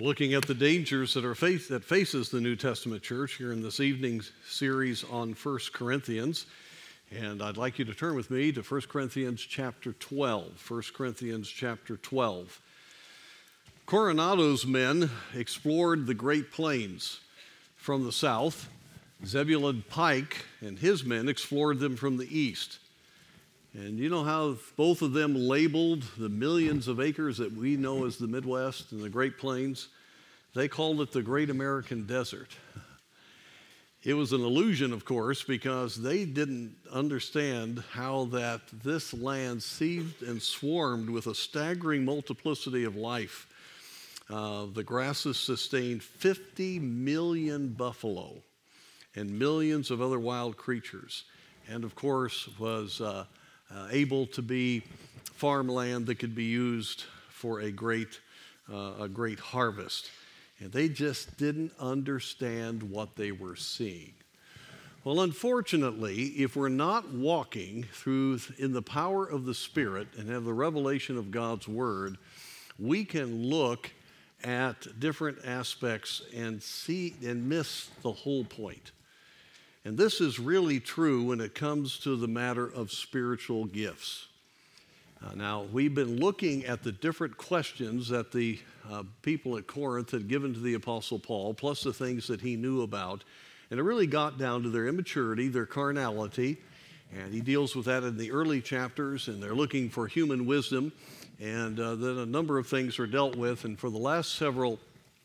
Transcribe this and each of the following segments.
Looking at the dangers that faces the New Testament church here in this evening's series on 1 Corinthians. And I'd like you to turn with me to 1 Corinthians chapter 12. 1 Corinthians chapter 12. Coronado's men explored the Great Plains from the south. Zebulon Pike and his men explored them from the east. And you know how both of them labeled the millions of acres that we know as the Midwest and the Great Plains? They called it the Great American Desert. It was an illusion, of course, because they didn't understand how that this land seethed and swarmed with a staggering multiplicity of life. The grasses sustained 50 million buffalo and millions of other wild creatures, and of course was able to be farmland that could be used for a great harvest. And they just didn't understand what they were seeing. Well, unfortunately, if we're not walking in the power of the Spirit and have the revelation of God's Word, we can look at different aspects and see and miss the whole point. And this is really true when it comes to the matter of spiritual gifts. Now, we've been looking at the different questions that the people at Corinth had given to the Apostle Paul, plus the things that he knew about. And it really got down to their immaturity, their carnality. And he deals with that in the early chapters, and they're looking for human wisdom. And then a number of things are dealt with. And for the last several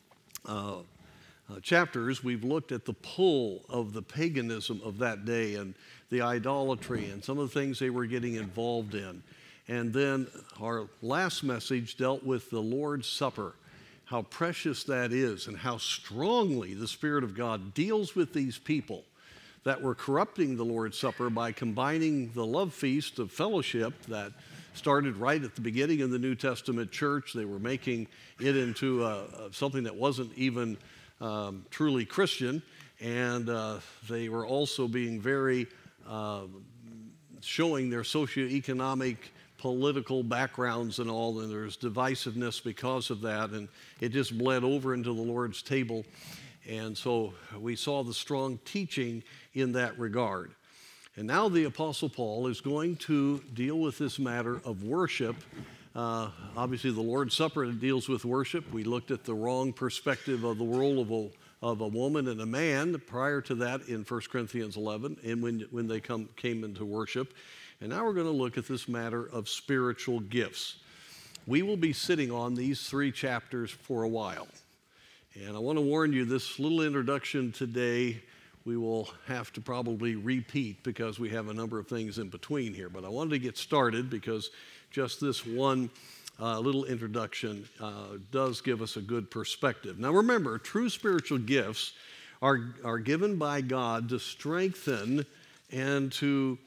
chapters, we've looked at the pull of the paganism of that day and the idolatry and some of the things they were getting involved in. And then our last message dealt with the Lord's Supper, how precious that is and how strongly the Spirit of God deals with these people that were corrupting the Lord's Supper by combining the love feast of fellowship that started right at the beginning of the New Testament church. They were making it into something that wasn't even truly Christian, and they were also being very showing their socioeconomic, political backgrounds and all, and there's divisiveness because of that, and it just bled over into the Lord's table. And so we saw the strong teaching in that regard. And now the Apostle Paul is going to deal with this matter of worship. Obviously, the Lord's Supper deals with worship. We looked at the wrong perspective of the role of a woman and a man prior to that in 1 Corinthians 11, and when they came into worship. And now we're going to look at this matter of spiritual gifts. We will be sitting on these three chapters for a while. And I want to warn you, this little introduction today, we will have to probably repeat because we have a number of things in between here. But I wanted to get started because just this one little introduction does give us a good perspective. Now remember, true spiritual gifts are given by God to strengthen and to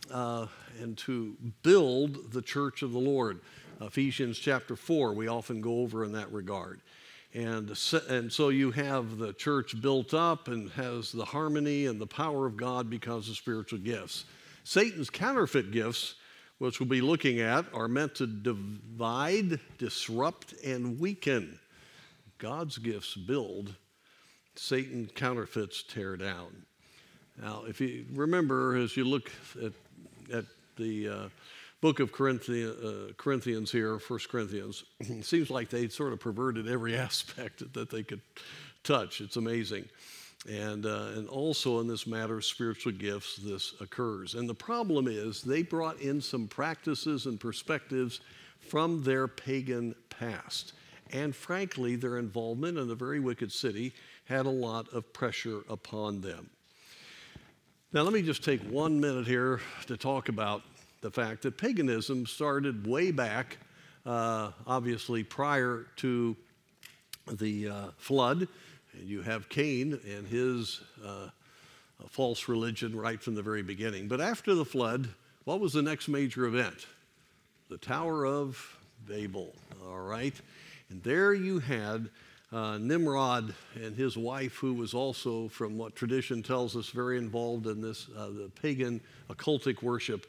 build the church of the Lord. Ephesians chapter 4, we often go over in that regard. And so you have the church built up and has the harmony and the power of God because of spiritual gifts. Satan's counterfeit gifts, which we'll be looking at, are meant to divide, disrupt, and weaken. God's gifts build. Satan counterfeits tear down. Now, if you remember, as you look at the book of Corinthians here, 1 Corinthians, it seems like they sort of perverted every aspect that they could touch. It's amazing. And also in this matter of spiritual gifts, this occurs. And the problem is they brought in some practices and perspectives from their pagan past. And frankly, their involvement in a very wicked city had a lot of pressure upon them. Now, let me just take 1 minute here to talk about the fact that paganism started way back, obviously prior to the flood. And you have Cain and his false religion right from the very beginning. But after the flood, what was the next major event? The Tower of Babel, all right? And there you had Nimrod and his wife, who was also, from what tradition tells us, very involved in this, the pagan occultic worship.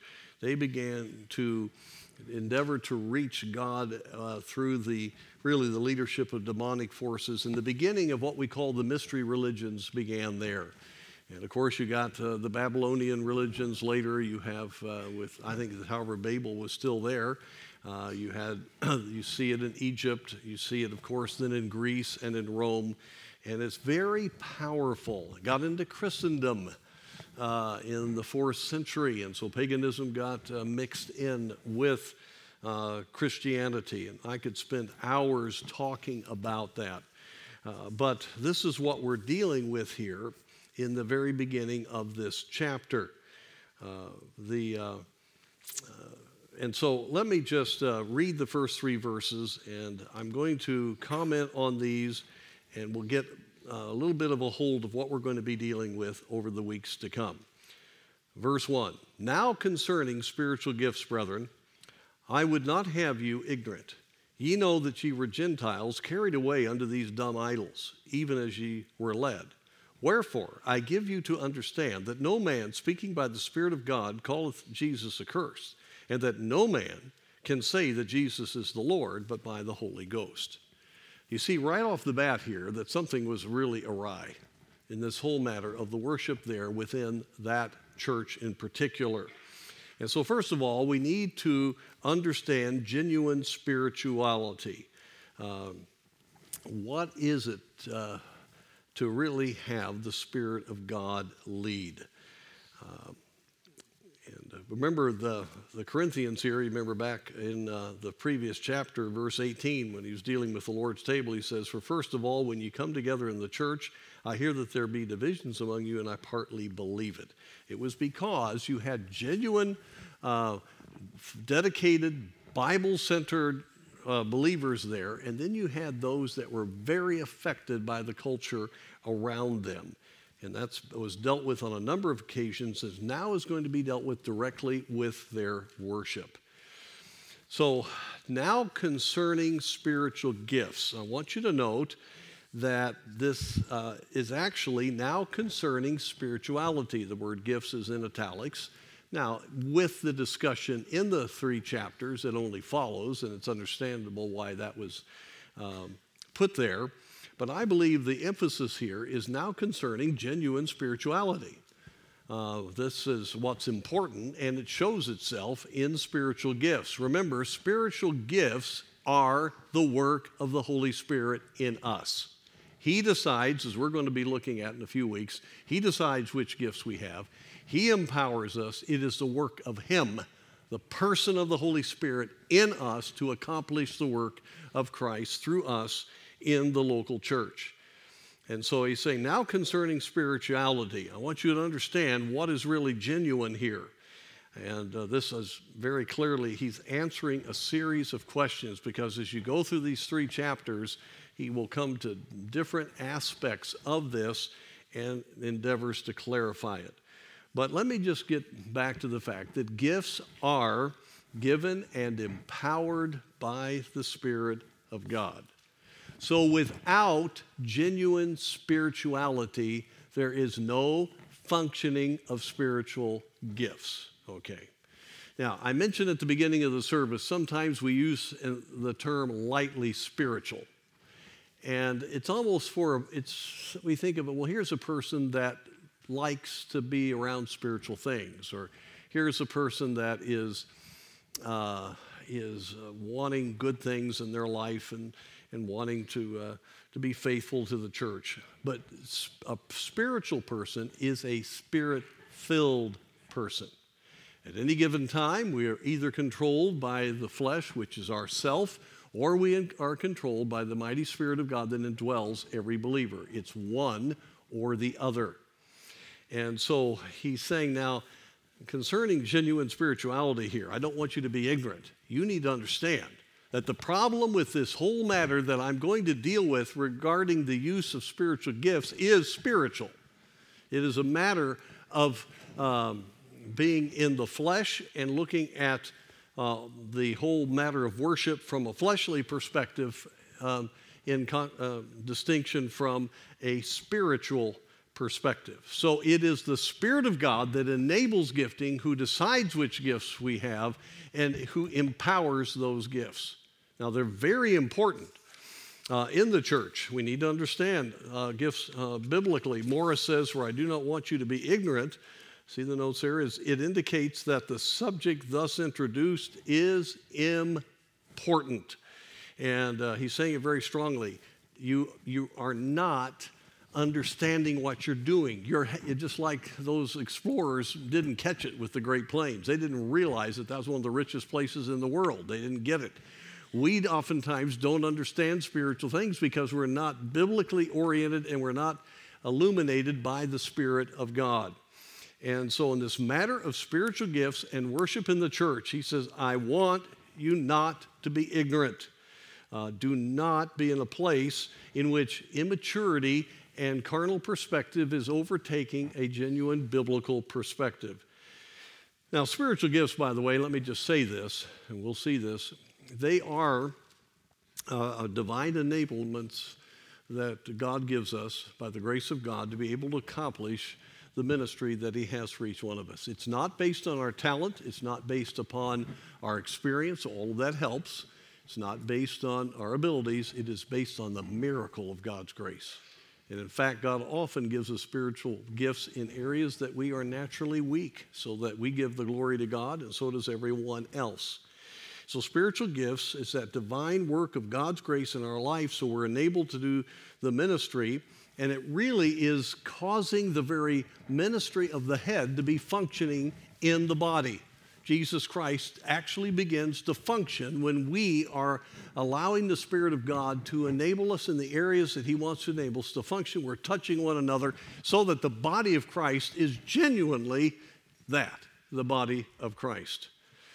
They began to endeavor to reach God through the leadership of demonic forces. And the beginning of what we call the mystery religions began there. And of course, you got the Babylonian religions later. You have, I think the Tower of Babel was still there. You see it in Egypt. You see it, of course, then in Greece and in Rome. And it's very powerful. It got into Christendom in the 4th century. And so paganism got mixed in with Christianity. And I could spend hours talking about that. But this is what we're dealing with here in the very beginning of this chapter. And so let me just read the first 3 verses, and I'm going to comment on these, and we'll get a little bit of a hold of what we're going to be dealing with over the weeks to come. Verse 1, "Now concerning spiritual gifts, brethren, I would not have you ignorant. Ye know that ye were Gentiles carried away unto these dumb idols, even as ye were led. Wherefore I give you to understand that no man speaking by the Spirit of God calleth Jesus accursed, and that no man can say that Jesus is the Lord but by the Holy Ghost." You see right off the bat here that something was really awry in this whole matter of the worship there within that church in particular. And so first of all, we need to understand genuine spirituality. What is it to really have the Spirit of God lead? Remember the Corinthians here, you remember back in the previous chapter, verse 18, when he was dealing with the Lord's table, he says, "For first of all, when you come together in the church, I hear that there be divisions among you, and I partly believe it." It was because you had genuine, dedicated, Bible-centered believers there, and then you had those that were very affected by the culture around them. And that was dealt with on a number of occasions, and now is going to be dealt with directly with their worship. So now concerning spiritual gifts, I want you to note that this is actually now concerning spirituality. The word gifts is in italics. Now, with the discussion in the 3 chapters, it only follows, and it's understandable why that was put there. But I believe the emphasis here is now concerning genuine spirituality. This is what's important, and it shows itself in spiritual gifts. Remember, spiritual gifts are the work of the Holy Spirit in us. He decides, as we're going to be looking at in a few weeks, He decides which gifts we have. He empowers us. It is the work of Him, the person of the Holy Spirit in us, to accomplish the work of Christ through us in the local church. And so he's saying, now concerning spirituality, I want you to understand what is really genuine here. And this is very clearly, he's answering a series of questions, because as you go through these 3 chapters, he will come to different aspects of this and endeavors to clarify it. But let me just get back to the fact that gifts are given and empowered by the Spirit of God. So without genuine spirituality, there is no functioning of spiritual gifts. Okay. Now, I mentioned at the beginning of the service, sometimes we use the term lightly spiritual. And it's almost we think of it, well, here's a person that likes to be around spiritual things, or here's a person that is wanting good things in their life and wanting to be faithful to the church. But a spiritual person is a Spirit-filled person. At any given time, we are either controlled by the flesh, which is ourself, or we are controlled by the mighty Spirit of God that indwells every believer. It's one or the other. And so he's saying now, concerning genuine spirituality here, I don't want you to be ignorant. You need to understand that the problem with this whole matter that I'm going to deal with regarding the use of spiritual gifts is spiritual. It is a matter of being in the flesh and looking at the whole matter of worship from a fleshly perspective in distinction from a spiritual perspective. So it is the Spirit of God that enables gifting, who decides which gifts we have, and who empowers those gifts. Now, they're very important in the church. We need to understand gifts biblically. Morris says, "For I do not want you to be ignorant." See the notes there? It indicates that the subject thus introduced is important. And he's saying it very strongly. You are not understanding what you're doing. You're just like those explorers didn't catch it with the Great Plains. They didn't realize that was one of the richest places in the world. They didn't get it. We oftentimes don't understand spiritual things because we're not biblically oriented and we're not illuminated by the Spirit of God. And so in this matter of spiritual gifts and worship in the church, he says, I want you not to be ignorant. Do not be in a place in which immaturity and carnal perspective is overtaking a genuine biblical perspective. Now, spiritual gifts, by the way, let me just say this, and we'll see this. They are divine enablements that God gives us by the grace of God to be able to accomplish the ministry that he has for each one of us. It's not based on our talent. It's not based upon our experience. All of that helps. It's not based on our abilities. It is based on the miracle of God's grace. And in fact, God often gives us spiritual gifts in areas that we are naturally weak, so that we give the glory to God, and so does everyone else. So spiritual gifts is that divine work of God's grace in our life, so we're enabled to do the ministry, and it really is causing the very ministry of the head to be functioning in the body. Jesus Christ actually begins to function when we are allowing the Spirit of God to enable us in the areas that he wants to enable us to function. We're touching one another so that the body of Christ is genuinely that, the body of Christ.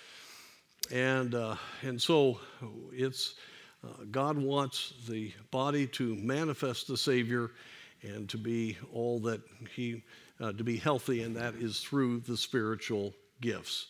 And so it's God wants the body to manifest the Savior and to be all that to be healthy, and that is through the spiritual gifts.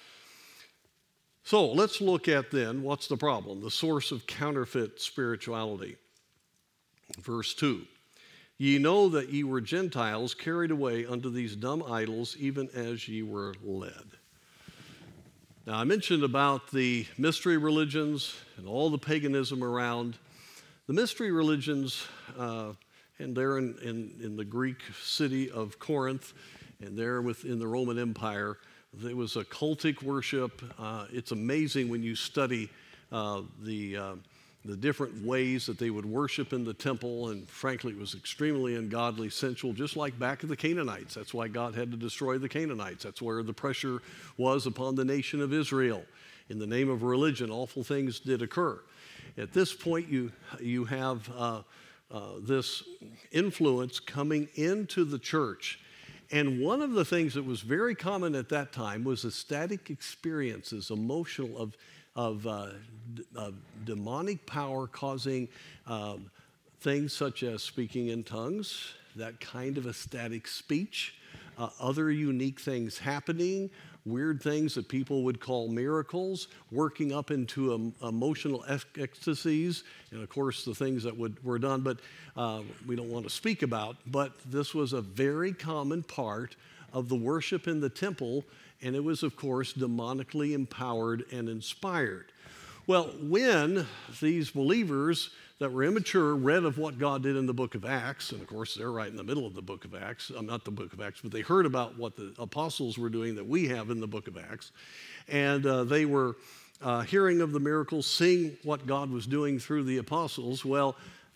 So let's look at then what's the problem, the source of counterfeit spirituality. Verse 2, ye know that ye were Gentiles carried away unto these dumb idols, even as ye were led. Now, I mentioned about the mystery religions and all the paganism around. The mystery religions, and they're in the Greek city of Corinth, and they're within the Roman Empire. There was a cultic worship. It's amazing when you study the different ways that they would worship in the temple, and frankly, it was extremely ungodly, sensual, just like back in the Canaanites. That's why God had to destroy the Canaanites. That's where the pressure was upon the nation of Israel. In the name of religion, awful things did occur. At this point, you have this influence coming into the church. And one of the things that was very common at that time was ecstatic experiences, emotional, of demonic power causing things such as speaking in tongues, that kind of ecstatic speech, other unique things happening, weird things that people would call miracles, working up into emotional ecstasies, and of course the things that were done, but we don't want to speak about. But this was a very common part of the worship in the temple, and it was, of course, demonically empowered and inspired. Well, when these believers that were immature read of what God did in the book of Acts, and of course they're right in the middle of the book of Acts, not the book of Acts, but they heard about what the apostles were doing that we have in the book of Acts, and they were hearing of the miracles, seeing what God was doing through the apostles. Well,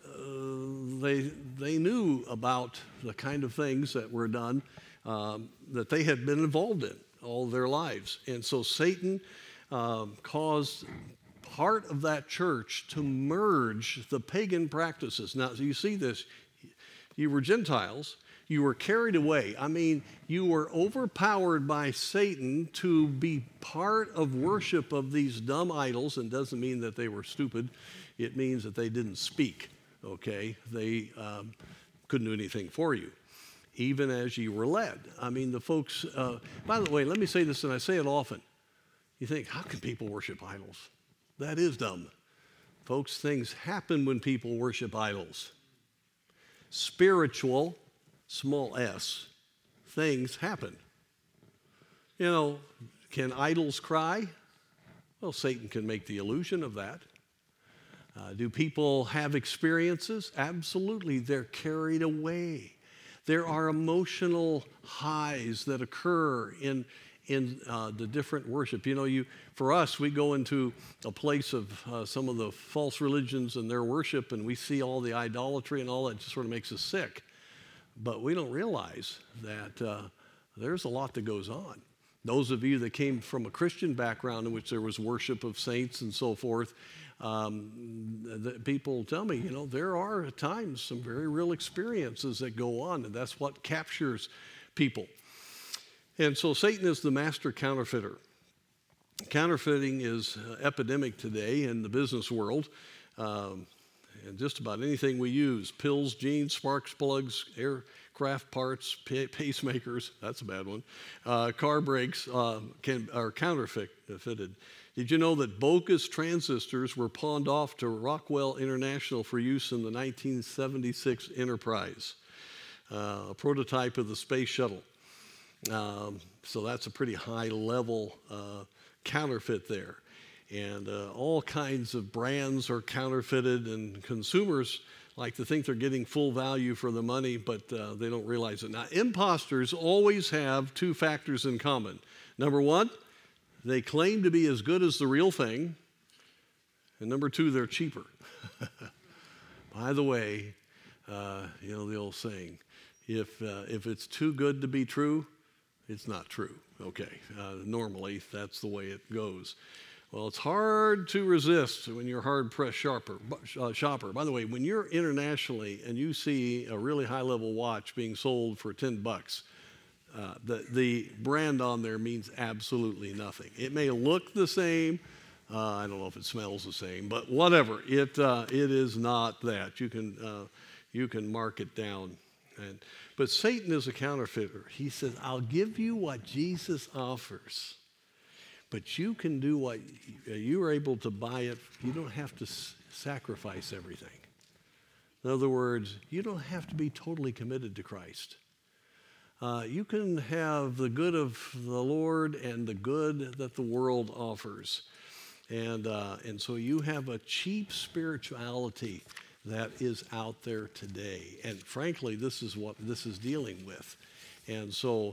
they knew about the kind of things that were done that they had been involved in all their lives. And so Satan caused part of that church to merge the pagan practices. Now, you see this. You were Gentiles. You were carried away. I mean, you were overpowered by Satan to be part of worship of these dumb idols. And doesn't mean that they were stupid. It means that they didn't speak, okay? They couldn't do anything for you, even as you were led. I mean, the folks, by the way, let me say this, and I say it often. You think, how can people worship idols? That is dumb. Folks, things happen when people worship idols. Spiritual small s, things happen. You know, can idols cry? Well, Satan can make the illusion of that. Do people have experiences? Absolutely. They're carried away. There are emotional highs that occur in the different worship. You know, for us, we go into a place of some of the false religions and their worship, and we see all the idolatry and all that. Just sort of makes us sick. But we don't realize that there's a lot that goes on. Those of you that came from a Christian background in which there was worship of saints and so forth, people tell me, you know, there are at times some very real experiences that go on, and that's what captures people. And so Satan is the master counterfeiter. Counterfeiting is epidemic today in the business world. And just about anything we use, pills, jeans, spark plugs, aircraft parts, pacemakers, that's a bad one, car brakes are counterfeited. Did you know that bogus transistors were pawned off to Rockwell International for use in the 1976 Enterprise, a prototype of the space shuttle? So that's a pretty high level counterfeit there. And all kinds of brands are counterfeited, and consumers like to think they're getting full value for the money, but they don't realize it. Now, imposters always have two factors in common. Number one, they claim to be as good as the real thing. And number two, they're cheaper. By the way, you know the old saying, if it's too good to be true, it's not true. Okay, normally that's the way it goes. Well, it's hard to resist when you're a hard-pressed shopper. By the way, when you're internationally and you see a really high-level watch being sold for $10, the brand on there means absolutely nothing. It may look the same. I don't know if it smells the same, but whatever. It is not that. You can mark it down. But Satan is a counterfeiter. He says, I'll give you what Jesus offers. But you can do what you are able to buy it. You don't have to sacrifice everything. In other words, you don't have to be totally committed to Christ. You can have the good of the Lord and the good that the world offers. And so you have a cheap spirituality that is out there today. And frankly, this is what this is dealing with. And so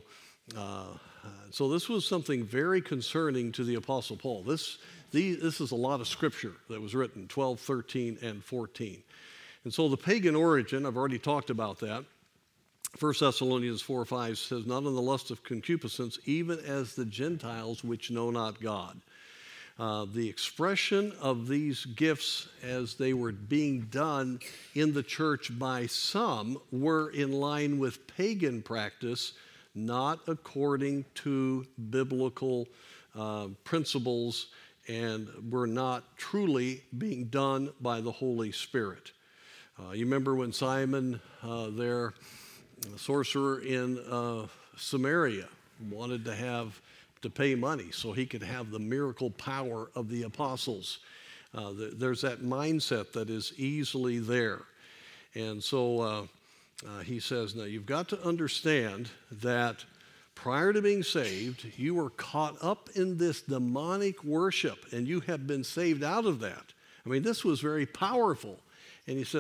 this was something very concerning to the Apostle Paul. This is a lot of scripture that was written, 12, 13, and 14. And so the pagan origin, I've already talked about that. 1 Thessalonians 4:5 says, not in the lust of concupiscence, even as the Gentiles which know not God. The expression of these gifts as they were being done in the church by some were in line with pagan practice, not according to biblical principles, and were not truly being done by the Holy Spirit. You remember when Simon, the sorcerer in Samaria, wanted to pay money so he could have the miracle power of the apostles. There's that mindset that is easily there. And so he says, now you've got to understand that prior to being saved, you were caught up in this demonic worship, and you have been saved out of that. I mean, this was very powerful. And he said,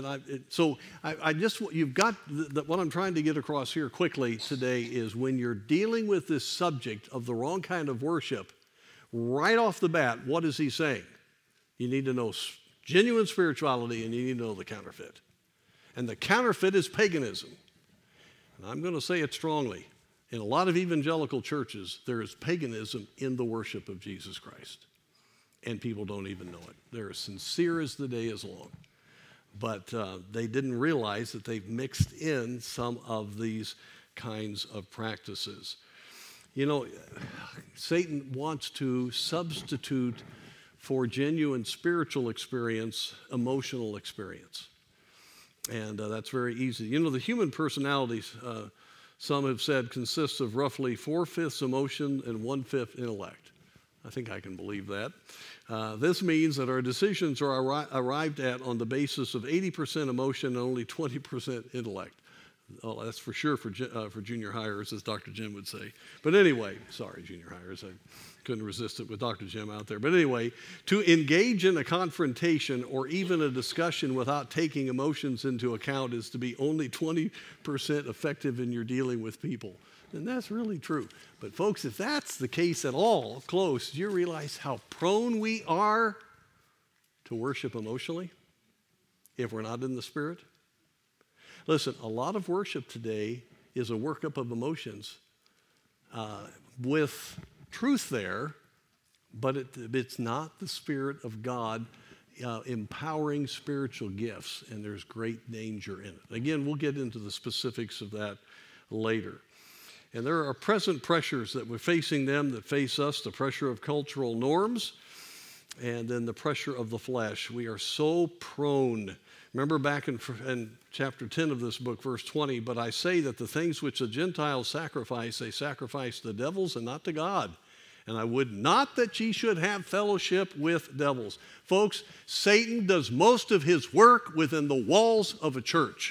what I'm trying to get across here quickly today is when you're dealing with this subject of the wrong kind of worship, right off the bat, what is he saying? You need to know genuine spirituality, and you need to know the counterfeit. And the counterfeit is paganism. And I'm going to say it strongly. In a lot of evangelical churches, there is paganism in the worship of Jesus Christ. And people don't even know it. They're as sincere as the day is long. But they didn't realize that they've mixed in some of these kinds of practices. You know, Satan wants to substitute for genuine spiritual experience, emotional experience. And that's very easy. You know, the human personality, some have said, consists of roughly 4/5 emotion and 1/5 intellect. I think I can believe that. This means that our decisions are arrived at on the basis of 80% emotion and only 20% intellect. Oh, that's for sure for junior hires, as Dr. Jim would say. But anyway, sorry, junior hires. I couldn't resist it with Dr. Jim out there. But anyway, to engage in a confrontation or even a discussion without taking emotions into account is to be only 20% effective in your dealing with people. And that's really true. But folks, if that's the case at all, close, do you realize how prone we are to worship emotionally if we're not in the Spirit? Listen, a lot of worship today is a workup of emotions with truth there, but it's not the Spirit of God empowering spiritual gifts, and there's great danger in it. Again, we'll get into the specifics of that later. And there are present pressures that we're facing them that face us, the pressure of cultural norms, and then the pressure of the flesh. We are so prone. Remember back in chapter 10 of this book, verse 20, but I say that the things which the Gentiles sacrifice, they sacrifice to devils and not to God. And I would not that ye should have fellowship with devils. Folks, Satan does most of his work within the walls of a church.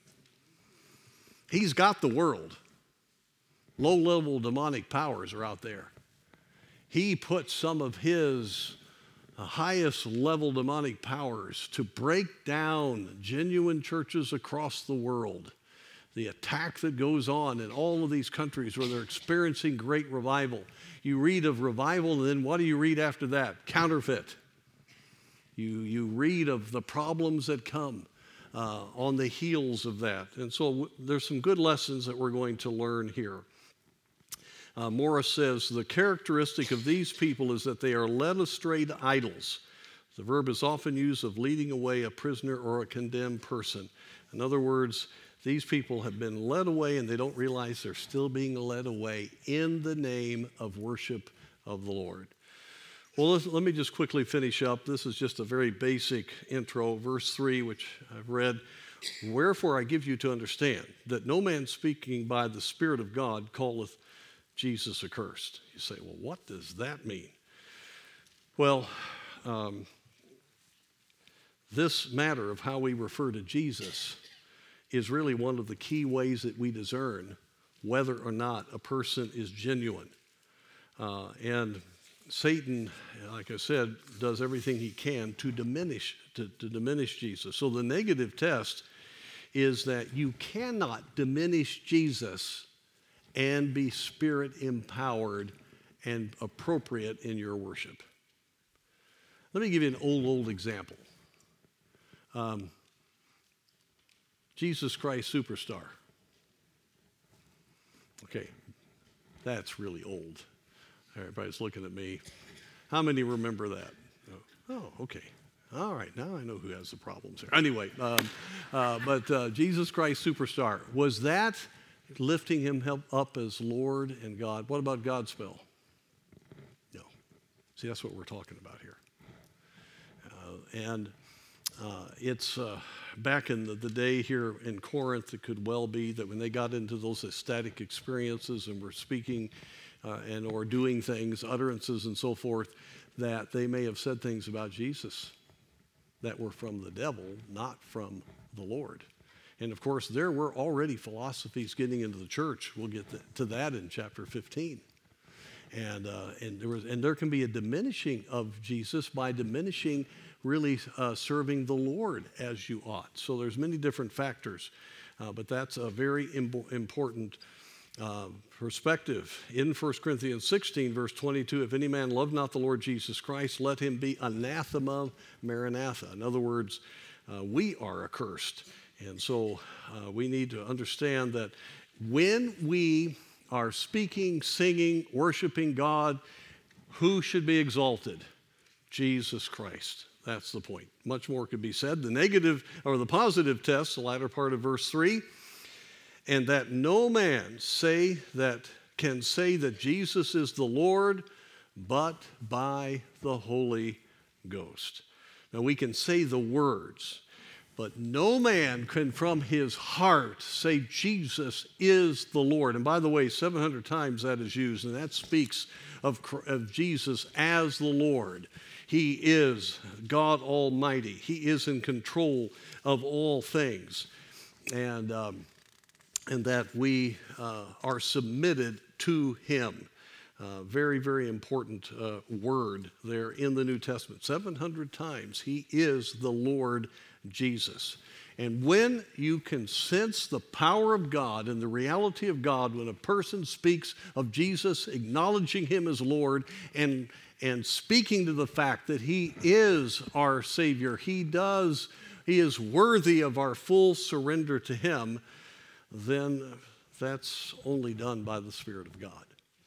He's got the world. Low-level demonic powers are out there. He puts some of his highest level demonic powers to break down genuine churches across the world. The attack that goes on in all of these countries where they're experiencing great revival. You read of revival, and then what do you read after that? Counterfeit. You read of the problems that come on the heels of that. And so there's some good lessons that we're going to learn here. Morris says, the characteristic of these people is that they are led astray to idols. The verb is often used of leading away a prisoner or a condemned person. In other words, these people have been led away and they don't realize they're still being led away in the name of worship of the Lord. Well, let me just quickly finish up. This is just a very basic intro. Verse 3, which I've read. Wherefore I give you to understand that no man speaking by the Spirit of God calleth Jesus accursed. You say, well, what does that mean? Well, this matter of how we refer to Jesus is really one of the key ways that we discern whether or not a person is genuine. And Satan, like I said, does everything he can to diminish Jesus. So the negative test is that you cannot diminish Jesus and be Spirit empowered and appropriate in your worship. Let me give you an old example. Jesus Christ Superstar. Okay, that's really old. Everybody's looking at me. How many remember that? Oh, okay. All right, now I know who has the problems here. Anyway, but Jesus Christ Superstar, was that lifting him up as Lord and God? What about Godspell? No. See, that's what we're talking about here. It's back in the day here in Corinth, it could well be that when they got into those ecstatic experiences and were speaking or doing things, utterances and so forth, that they may have said things about Jesus that were from the devil, not from the Lord. And of course, there were already philosophies getting into the church. We'll get to that in chapter 15. And there can be a diminishing of Jesus by diminishing really serving the Lord as you ought. So there's many different factors, but that's a very important perspective. In 1 Corinthians 16, verse 22, if any man love not the Lord Jesus Christ, let him be anathema maranatha. In other words, we are accursed. And so we need to understand that when we are speaking, singing, worshiping God, who should be exalted? Jesus Christ. That's the point. Much more could be said. The negative or the positive test, the latter part of verse 3, and that no man can say that Jesus is the Lord, but by the Holy Ghost. Now we can say the words, but no man can from his heart say Jesus is the Lord. And by the way, 700 times that is used, and that speaks of Jesus as the Lord. He is God Almighty. He is in control of all things. And and that we are submitted to him. Very, very important word there in the New Testament. 700 times, he is the Lord Jesus. And when you can sense the power of God and the reality of God, when a person speaks of Jesus, acknowledging him as Lord, and speaking to the fact that he is our Savior, he is worthy of our full surrender to him, then that's only done by the Spirit of God.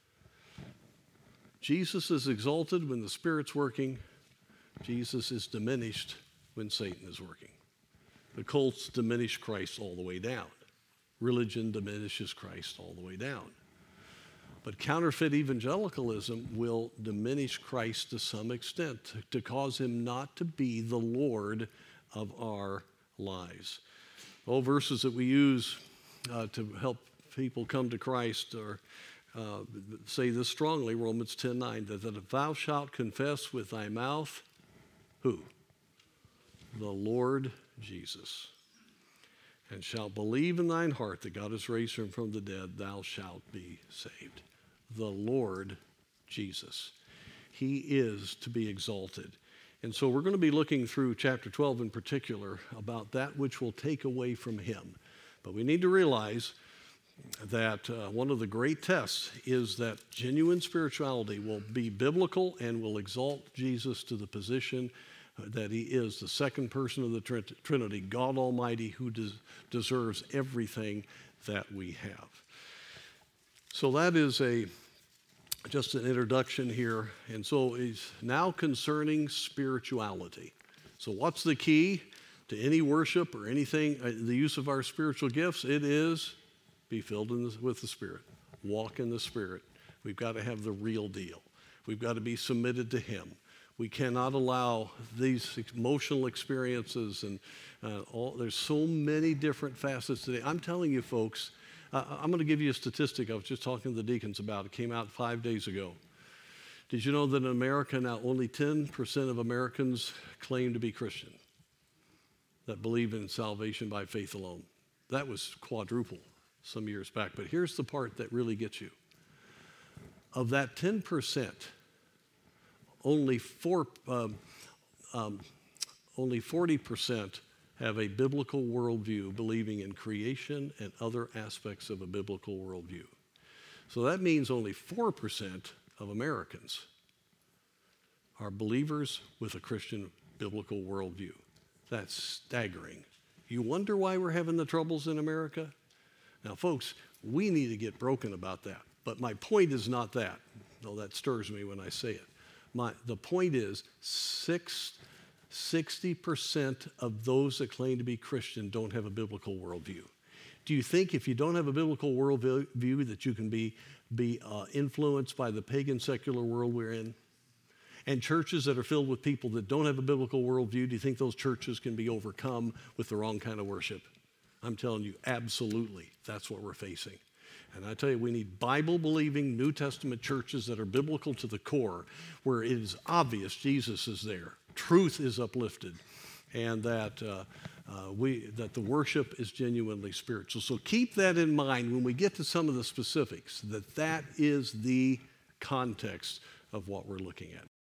Jesus is exalted when the Spirit's working. Jesus is diminished when Satan is working. The cults diminish Christ all the way down. Religion diminishes Christ all the way down. But counterfeit evangelicalism will diminish Christ to some extent, to cause him not to be the Lord of our lives. All verses that we use to help people come to Christ are say this strongly, Romans 10:9, that if thou shalt confess with thy mouth, who? The Lord Jesus, and shalt believe in thine heart that God has raised him from the dead, thou shalt be saved. The Lord Jesus. He is to be exalted. And so we're going to be looking through chapter 12 in particular about that which will take away from him. But we need to realize that one of the great tests is that genuine spirituality will be biblical and will exalt Jesus to the position that he is the second person of the Trinity, God Almighty, who deserves everything that we have. So that is just an introduction here. And so it's now concerning spirituality. So what's the key to any worship or anything, the use of our spiritual gifts? It is be filled with the Spirit. Walk in the Spirit. We've got to have the real deal. We've got to be submitted to him. We cannot allow these emotional experiences and there's so many different facets today. I'm telling you, folks, I'm going to give you a statistic I was just talking to the deacons about. It came out 5 days ago. Did you know that in America now only 10% of Americans claim to be Christian, that believe in salvation by faith alone? That was quadruple some years back. But here's the part that really gets you. Of that 10%, only 40% have a biblical worldview, believing in creation and other aspects of a biblical worldview. So that means only 4% of Americans are believers with a Christian biblical worldview. That's staggering. You wonder why we're having the troubles in America? Now, folks, we need to get broken about that. But my point is not that, though that stirs me when I say it. The point is 60% of those that claim to be Christian don't have a biblical worldview. Do you think if you don't have a biblical worldview that you can be influenced by the pagan secular world we're in? And churches that are filled with people that don't have a biblical worldview, do you think those churches can be overcome with the wrong kind of worship? I'm telling you, absolutely, that's what we're facing. And I tell you, we need Bible-believing New Testament churches that are biblical to the core, where it is obvious Jesus is there, truth is uplifted, and that the worship is genuinely spiritual. So keep that in mind when we get to some of the specifics, that is the context of what we're looking at.